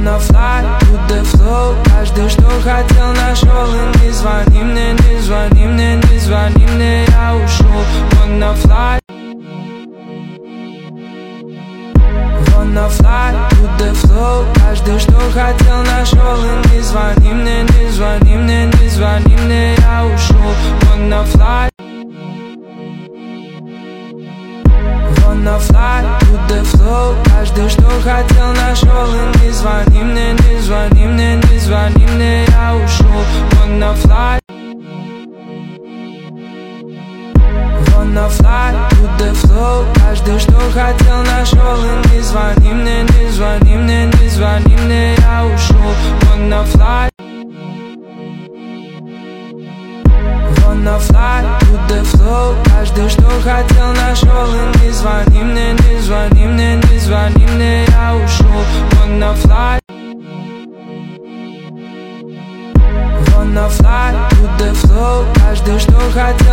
Wanna fly to the flow. Каждый, что хотел, нашел. И не звони мне, не звони мне, не звони мне, я ушел. Wanna fly. Wanna fly to the flow. Каждый, что хотел, нашел. И не звони мне, не звони мне, не звони мне, я ушел. Wanna fly. Wanna fly to the flow. Каждый, что хотел, нашел. И не звони мне, не звони мне, не звони мне, я ушел. Wanna fly. Wanna fly to the flow. Каждый, что хотел, нашел. И не звони мне, не звони мне, не звони мне, я ушел. Wanna fly. Wanna fly to the flow. Каждый, что хотел, нашел. И не звони мне, не звони мне, не звони мне, я ушел. Wanna fly. Wanna fly to the flow. Каждый, что хотел.